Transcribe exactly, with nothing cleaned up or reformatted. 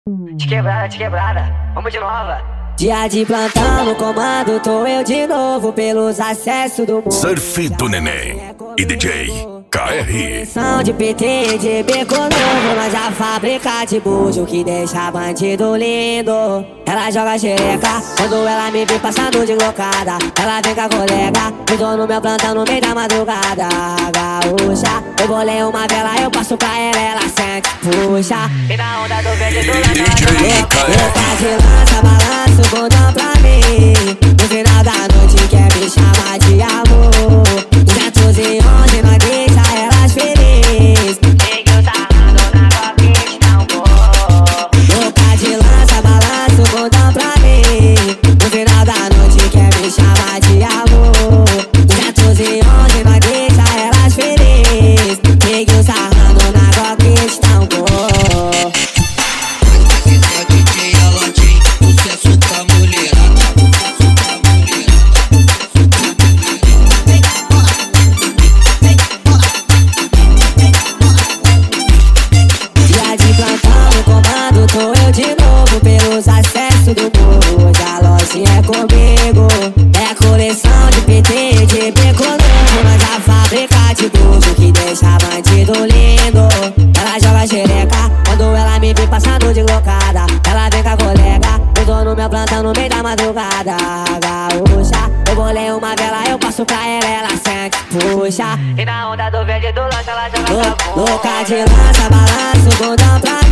De quebrada, de quebrada, vamos de nova. Dia de plantão no comando, tô eu de novo pelos acessos do mundo. Surf do Neném e D J K R. São de P T, de beco novo, nós já fabrica de bujo que deixa bandido lindo. Ela joga xereca, quando ela me vê passando de locada. Ela vem com a colega, eu tô no meu plantão no meio da madrugada. Gaúcha, eu bolei uma vela, eu passo pra ela, ela sente, puxa. E na onda do verde do lado, D J K Louca de R. lança, balança o bundão pra mim. No final da noite quer me chamar de amor. duzentos e onze nós deixa elas felizes. Peguei o sarrando na coquinha, dá um pouco. Louca de lança, balança o bundão pra mim. No final da noite quer me chamar de amor. duzentos e onze nós deixa elas felizes. Peguei o sarrando na coquinha, dá um pouco. Tô eu de novo pelos acessos do morro. Hoje a lojinha é comigo. É coleção de P T, de beco novo. Nós já fabrica de bujo que deixa bandido lindo. Ela joga xereca, quando ela me vê passando de locada. Ela vem com a colega, eu tô no meu plantão no meio da madrugada. Gaúcha, eu bolei uma vela, eu passo pra ela, ela sente, puxa. E na onda do verde do lanche, ela joga Lou- pra Louca de lança, balança o bundão pra mim.